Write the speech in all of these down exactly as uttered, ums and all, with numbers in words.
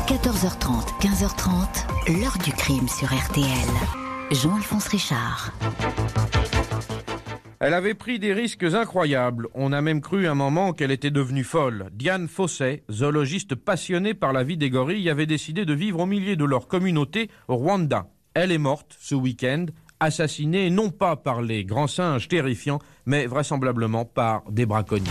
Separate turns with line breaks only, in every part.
quatorze heures trente, quinze heures trente, l'heure du crime sur R T L. Jean-Alphonse Richard.
Elle avait pris des risques incroyables. On a même cru un moment qu'elle était devenue folle. Dian Fossey, zoologiste passionnée par la vie des gorilles, avait décidé de vivre au milieu de leur communauté au Rwanda. Elle est morte ce week-end, assassinée non pas par les grands singes terrifiants, mais vraisemblablement par des braconniers.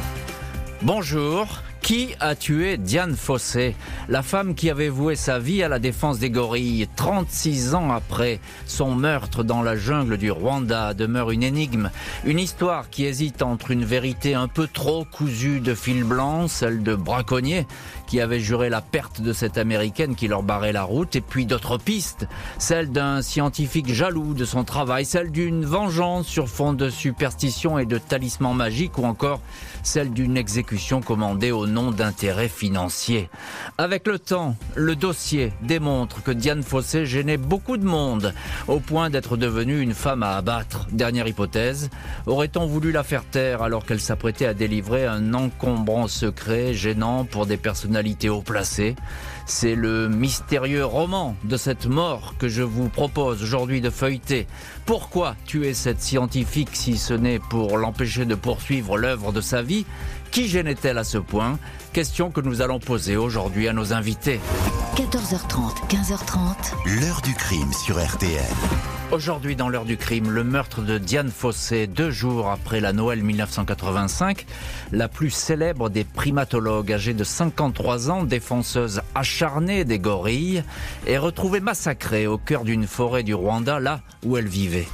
Bonjour. Qui a tué Dian Fossey, la femme qui avait voué sa vie à la défense des gorilles? trente-six ans après son meurtre dans la jungle du Rwanda demeure une énigme. Une histoire qui hésite entre une vérité un peu trop cousue de fil blanc, celle de braconniers qui avaient juré la perte de cette américaine qui leur barrait la route, et puis d'autres pistes, celle d'un scientifique jaloux de son travail, celle d'une vengeance sur fond de superstition et de talismans magiques, ou encore celle d'une exécution commandée au nom d'intérêts financiers. Avec le temps, le dossier démontre que Dian Fossey gênait beaucoup de monde, au point d'être devenue une femme à abattre. Dernière hypothèse, aurait-on voulu la faire taire alors qu'elle s'apprêtait à délivrer un encombrant secret gênant pour des personnalités haut placées? C'est le mystérieux roman de cette mort que je vous propose aujourd'hui de feuilleter. Pourquoi tuer cette scientifique si ce n'est pour l'empêcher de poursuivre l'œuvre de sa vie? Qui gênait-elle à ce point? Question que nous allons poser aujourd'hui à nos invités.
quatorze heures trente, quinze heures trente.
L'heure du crime sur R T L.
Aujourd'hui dans l'heure du crime, le meurtre de Dian Fossey, deux jours après la Noël mille neuf cent quatre-vingt-cinq. La plus célèbre des primatologues, âgée de cinquante-trois ans, défenseuse acharnée des gorilles, est retrouvée massacrée au cœur d'une forêt du Rwanda, là où elle vivait.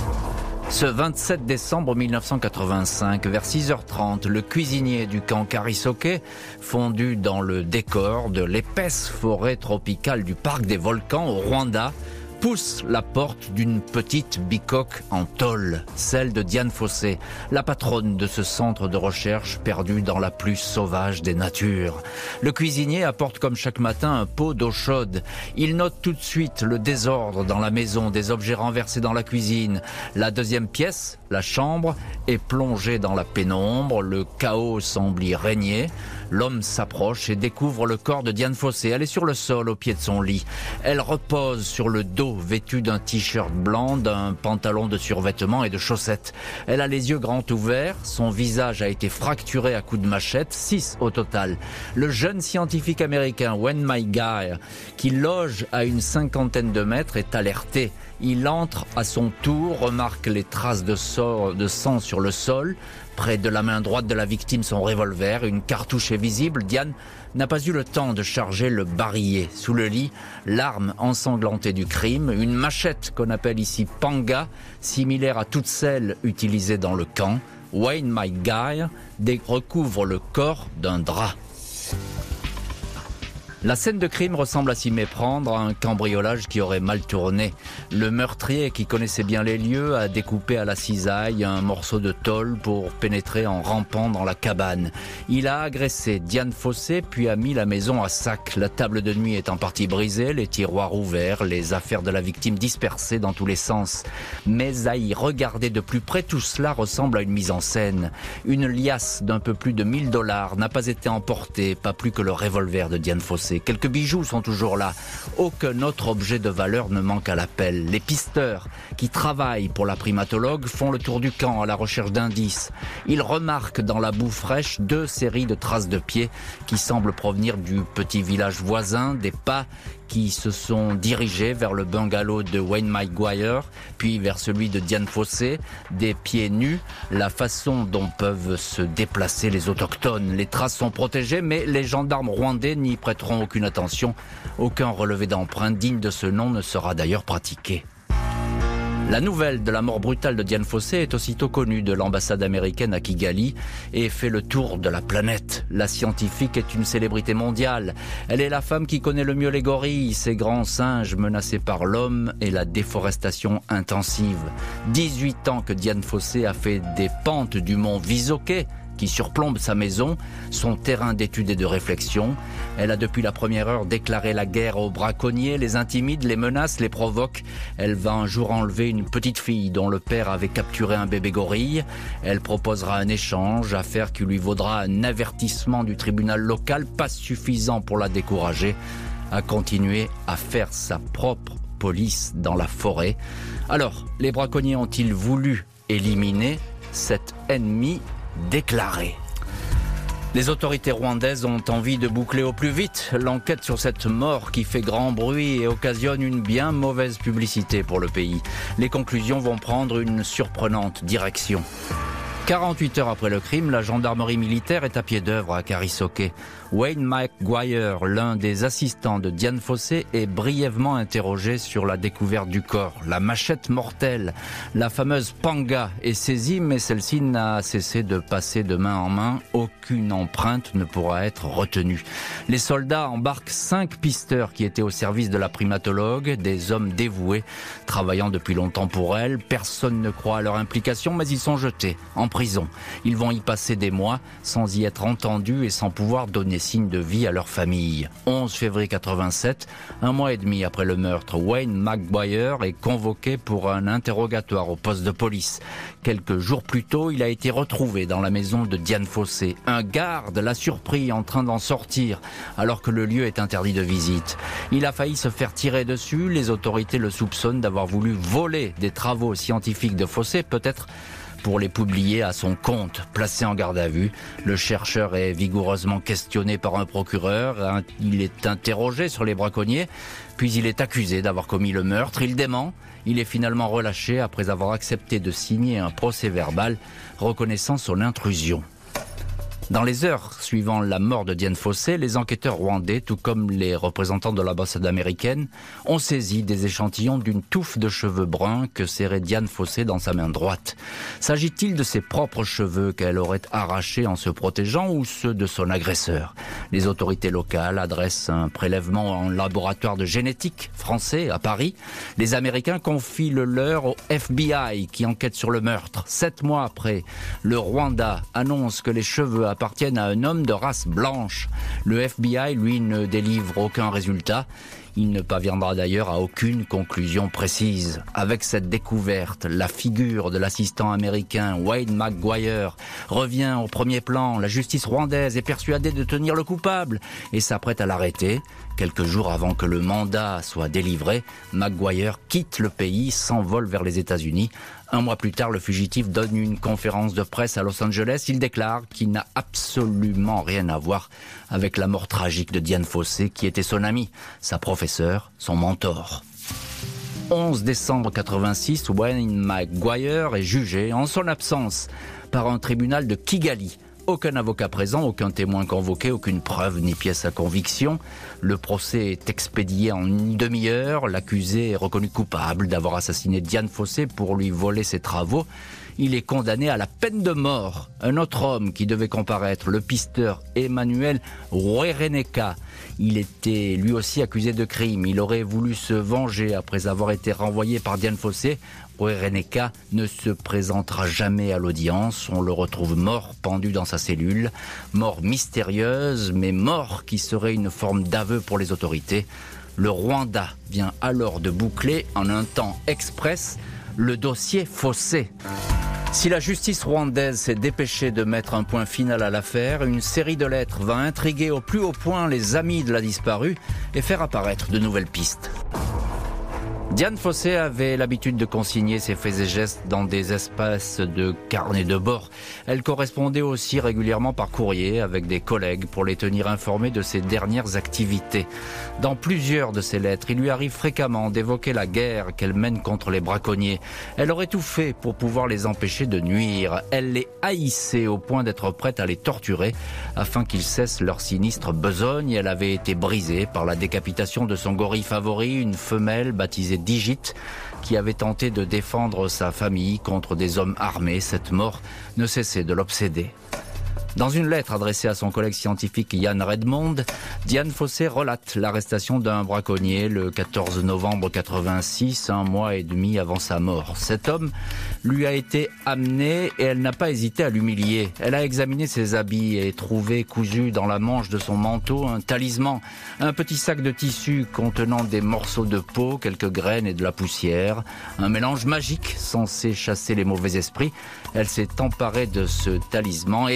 Ce vingt-sept décembre mille neuf cent quatre-vingt-cinq, vers six heures trente, le cuisinier du camp Karisoke, fondu dans le décor de l'épaisse forêt tropicale du parc des volcans au Rwanda, pousse la porte d'une petite bicoque en tôle, celle de Dian Fossey, la patronne de ce centre de recherche perdu dans la plus sauvage des natures. Le cuisinier apporte comme chaque matin un pot d'eau chaude. Il note tout de suite le désordre dans la maison, des objets renversés dans la cuisine. La deuxième pièce, la chambre, est plongée dans la pénombre, le chaos semble y régner. L'homme s'approche et découvre le corps de Dian Fossey. Elle est sur le sol au pied de son lit. Elle repose sur le dos, vêtue d'un t-shirt blanc, d'un pantalon de survêtement et de chaussettes. Elle a les yeux grands ouverts, son visage a été fracturé à coups de machette, six au total. Le jeune scientifique américain Wayne Maguire, qui loge à une cinquantaine de mètres, est alerté. Il entre à son tour, remarque les traces de, so- de sang sur le sol. Près de la main droite de la victime, son revolver, une cartouche est visible. Dian n'a pas eu le temps de charger le barillet. Sous le lit, l'arme ensanglantée du crime, une machette qu'on appelle ici panga, similaire à toutes celles utilisées dans le camp. Wayne Maguire recouvre le corps d'un drap. La scène de crime ressemble à s'y méprendre à un cambriolage qui aurait mal tourné. Le meurtrier, qui connaissait bien les lieux, a découpé à la cisaille un morceau de tôle pour pénétrer en rampant dans la cabane. Il a agressé Dian Fossey puis a mis la maison à sac. La table de nuit est en partie brisée, les tiroirs ouverts, les affaires de la victime dispersées dans tous les sens. Mais à y regarder de plus près, tout cela ressemble à une mise en scène. Une liasse d'un peu plus de mille dollars n'a pas été emportée, pas plus que le revolver de Dian Fossey. Quelques bijoux sont toujours là. Aucun autre objet de valeur ne manque à l'appel. Les pisteurs qui travaillent pour la primatologue font le tour du camp à la recherche d'indices. Ils remarquent dans la boue fraîche deux séries de traces de pieds qui semblent provenir du petit village voisin, des pas qui se sont dirigés vers le bungalow de Wayne Maguire, puis vers celui de Dian Fossey, des pieds nus, la façon dont peuvent se déplacer les autochtones. Les traces sont protégées, mais les gendarmes rwandais n'y prêteront aucune attention. Aucun relevé d'empreinte digne de ce nom ne sera d'ailleurs pratiqué. La nouvelle de la mort brutale de Dian Fossey est aussitôt connue de l'ambassade américaine à Kigali et fait le tour de la planète. La scientifique est une célébrité mondiale. Elle est la femme qui connaît le mieux les gorilles, ces grands singes menacés par l'homme et la déforestation intensive. dix-huit ans que Dian Fossey a fait des pentes du mont Visoké, qui surplombe sa maison, son terrain d'étude et de réflexion. Elle a depuis la première heure déclaré la guerre aux braconniers, les intimide, les menace, les provoque. Elle va un jour enlever une petite fille dont le père avait capturé un bébé gorille. Elle proposera un échange, affaire qui lui vaudra un avertissement du tribunal local, pas suffisant pour la décourager. a continué à faire sa propre police dans la forêt. Alors, les braconniers ont-ils voulu éliminer cet ennemi déclaré ? Les autorités rwandaises ont envie de boucler au plus vite l'enquête sur cette mort qui fait grand bruit et occasionne une bien mauvaise publicité pour le pays. Les conclusions vont prendre une surprenante direction. quarante-huit heures après le crime, la gendarmerie militaire est à pied d'œuvre à Karisoke. Wayne Maguire, l'un des assistants de Dian Fossey, est brièvement interrogé sur la découverte du corps. La machette mortelle, la fameuse panga, est saisie, mais celle-ci n'a cessé de passer de main en main. Aucune empreinte ne pourra être retenue. Les soldats embarquent cinq pisteurs qui étaient au service de la primatologue, des hommes dévoués, travaillant depuis longtemps pour elle. Personne ne croit à leur implication, mais ils sont jetés en prison. Ils vont y passer des mois sans y être entendus et sans pouvoir donner signe de vie à leur famille. onze février quatre-vingt-sept, un mois et demi après le meurtre, Wayne Maguire est convoqué pour un interrogatoire au poste de police. Quelques jours plus tôt, il a été retrouvé dans la maison de Dian Fossey. Un garde l'a surpris en train d'en sortir alors que le lieu est interdit de visite. Il a failli se faire tirer dessus. Les autorités le soupçonnent d'avoir voulu voler des travaux scientifiques de Fossey, peut-être pour les publier à son compte. Placé en garde à vue, le chercheur est vigoureusement questionné par un procureur. Il est interrogé sur les braconniers, puis il est accusé d'avoir commis le meurtre. Il dément. Il est finalement relâché après avoir accepté de signer un procès-verbal reconnaissant son intrusion. Dans les heures suivant la mort de Dian Fossey, les enquêteurs rwandais, tout comme les représentants de l'ambassade américaine, ont saisi des échantillons d'une touffe de cheveux bruns que serrait Dian Fossey dans sa main droite. S'agit-il de ses propres cheveux qu'elle aurait arrachés en se protégeant ou ceux de son agresseur ? Les autorités locales adressent un prélèvement en laboratoire de génétique français à Paris. Les Américains confient le leur au F B I qui enquête sur le meurtre. Sept mois après, le Rwanda annonce que les cheveux appartiennent à un homme de race blanche. Le F B I, lui, ne délivre aucun résultat. Il ne parviendra d'ailleurs à aucune conclusion précise. Avec cette découverte, la figure de l'assistant américain Wayne Maguire revient au premier plan. La justice rwandaise est persuadée de tenir le coupable et s'apprête à l'arrêter. Quelques jours avant que le mandat soit délivré, Maguire quitte le pays, s'envole vers les États-Unis. Un mois plus tard, le fugitif donne une conférence de presse à Los Angeles. Il déclare qu'il n'a absolument rien à voir avec la mort tragique de Dian Fossey, qui était son ami, sa professeure, son mentor. onze décembre quatre-vingt-six, Wayne Maguire est jugé en son absence par un tribunal de Kigali. Aucun avocat présent, aucun témoin convoqué, aucune preuve ni pièce à conviction. Le procès est expédié en une demi-heure. L'accusé est reconnu coupable d'avoir assassiné Dian Fossey pour lui voler ses travaux. Il est condamné à la peine de mort. Un autre homme qui devait comparaître, le pisteur Emmanuel Rwereneka. Il était lui aussi accusé de crime. Il aurait voulu se venger après avoir été renvoyé par Dian Fossey. Rwereneka ne se présentera jamais à l'audience. On le retrouve mort, pendu dans sa cellule. Mort mystérieuse, mais mort qui serait une forme d'aveu pour les autorités. Le Rwanda vient alors de boucler en un temps express le dossier Fossey. Si la justice rwandaise s'est dépêchée de mettre un point final à l'affaire, une série de lettres va intriguer au plus haut point les amis de la disparue et faire apparaître de nouvelles pistes. Dian Fossey avait l'habitude de consigner ses faits et gestes dans des espaces de carnet de bord. Elle correspondait aussi régulièrement par courrier avec des collègues pour les tenir informés de ses dernières activités. Dans plusieurs de ses lettres, il lui arrive fréquemment d'évoquer la guerre qu'elle mène contre les braconniers. Elle aurait tout fait pour pouvoir les empêcher de nuire. Elle les haïssait au point d'être prête à les torturer afin qu'ils cessent leur sinistre besogne. Elle avait été brisée par la décapitation de son gorille favori, une femelle baptisée Digit, qui avait tenté de défendre sa famille contre des hommes armés. Cette mort ne cessait de l'obséder. Dans une lettre adressée à son collègue scientifique Ian Redmond, Dian Fossey relate l'arrestation d'un braconnier le quatorze novembre quatre-vingt-six, un mois et demi avant sa mort. Cet homme lui a été amené et elle n'a pas hésité à l'humilier. Elle a examiné ses habits et trouvé cousu dans la manche de son manteau un talisman, un petit sac de tissu contenant des morceaux de peau, quelques graines et de la poussière. Un mélange magique censé chasser les mauvais esprits. Elle s'est emparée de ce talisman et sacrilège.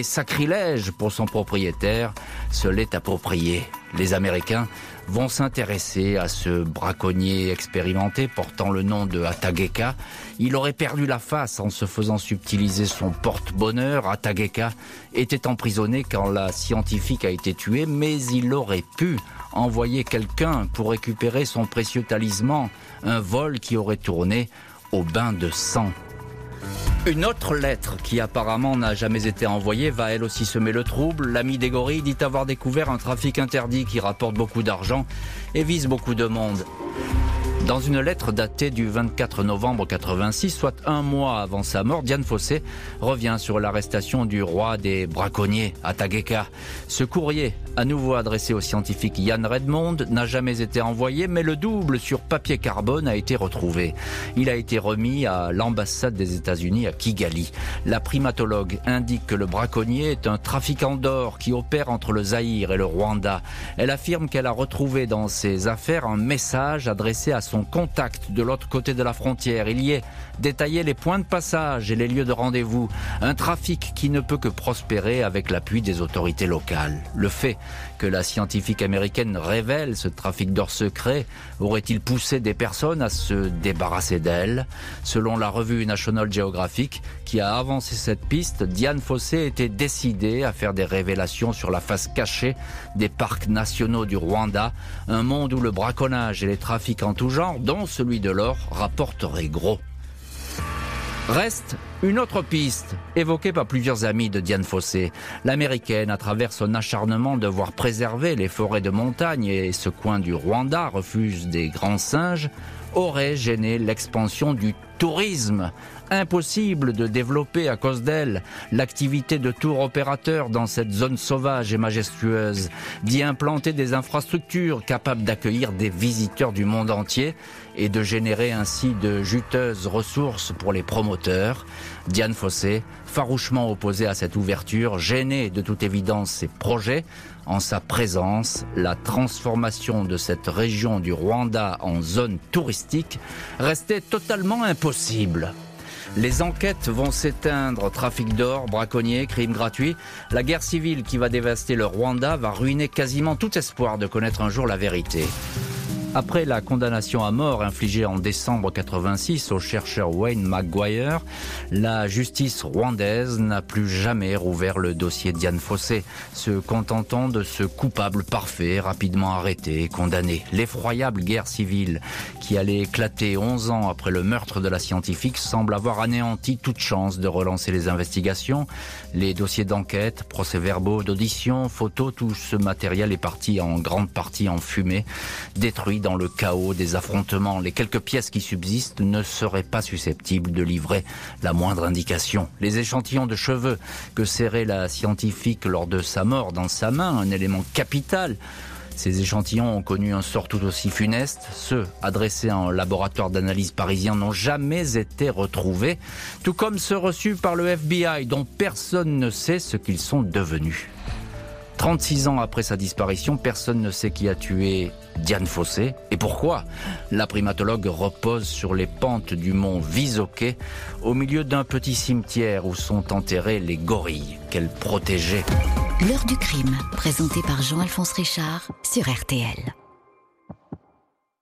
sortilège pour son propriétaire se l'est approprié. Les Américains vont s'intéresser à ce braconnier expérimenté portant le nom de Hatageka. Il aurait perdu la face en se faisant subtiliser son porte-bonheur. Hatageka était emprisonné quand la scientifique a été tuée, mais il aurait pu envoyer quelqu'un pour récupérer son précieux talisman, un vol qui aurait tourné au bain de sang. Une autre lettre, qui apparemment n'a jamais été envoyée, va elle aussi semer le trouble. L'ami des gorilles dit avoir découvert un trafic interdit qui rapporte beaucoup d'argent et vise beaucoup de monde. Dans une lettre datée du vingt-quatre novembre quatre-vingt-six, soit un mois avant sa mort, Dian Fossey revient sur l'arrestation du roi des braconniers, Hatageka. Ce courrier, à nouveau adressé au scientifique Ian Redmond, n'a jamais été envoyé, mais le double sur papier carbone a été retrouvé. Il a été remis à l'ambassade des États-Unis à Kigali. La primatologue indique que le braconnier est un trafiquant d'or qui opère entre le Zaïre et le Rwanda. Elle affirme qu'elle a retrouvé dans ses affaires un message adressé à son contact de l'autre côté de la frontière. Il y est détaillé les points de passage et les lieux de rendez-vous. Un trafic qui ne peut que prospérer avec l'appui des autorités locales. Le fait que la scientifique américaine révèle ce trafic d'or secret aurait-il poussé des personnes à se débarrasser d'elle? Selon la revue National Geographic, qui a avancé cette piste, Dian Fossey était décidée à faire des révélations sur la face cachée des parcs nationaux du Rwanda, un monde où le braconnage et les trafics en tout genre, dont celui de l'or, rapporteraient gros. Reste une autre piste, évoquée par plusieurs amis de Dian Fossey. L'américaine, à travers son acharnement de voir préserver les forêts de montagne et ce coin du Rwanda, refuge des grands singes, aurait gêné l'expansion du tourisme. Impossible de développer à cause d'elle l'activité de tour opérateur dans cette zone sauvage et majestueuse, d'y implanter des infrastructures capables d'accueillir des visiteurs du monde entier et de générer ainsi de juteuses ressources pour les promoteurs. Dian Fossey, farouchement opposée à cette ouverture, gênait de toute évidence ses projets. En sa présence, la transformation de cette région du Rwanda en zone touristique restait totalement impossible. Les enquêtes vont s'éteindre, trafic d'or, braconniers, crimes gratuits. La guerre civile qui va dévaster le Rwanda va ruiner quasiment tout espoir de connaître un jour la vérité. Après la condamnation à mort infligée en décembre quatre-vingt-six au chercheur Wayne Maguire, la justice rwandaise n'a plus jamais rouvert le dossier Dian Fossey, se contentant de ce coupable parfait, rapidement arrêté et condamné. L'effroyable guerre civile qui allait éclater onze ans après le meurtre de la scientifique semble avoir anéanti toute chance de relancer les investigations. Les dossiers d'enquête, procès-verbaux, d'audition, photos, tout ce matériel est parti en grande partie en fumée, détruit dans le chaos des affrontements. Les quelques pièces qui subsistent ne seraient pas susceptibles de livrer la moindre indication. Les échantillons de cheveux que serrait la scientifique lors de sa mort dans sa main, un élément capital. Ces échantillons ont connu un sort tout aussi funeste. Ceux adressés à un laboratoire d'analyse parisien n'ont jamais été retrouvés, tout comme ceux reçus par le F B I, dont personne ne sait ce qu'ils sont devenus. trente-six ans après sa disparition, personne ne sait qui a tué Dian Fossey et pourquoi. La primatologue repose sur les pentes du mont Visoké, au milieu d'un petit cimetière où sont enterrés les gorilles qu'elle protégeait.
L'heure du crime, présenté par Jean-Alphonse Richard sur R T L.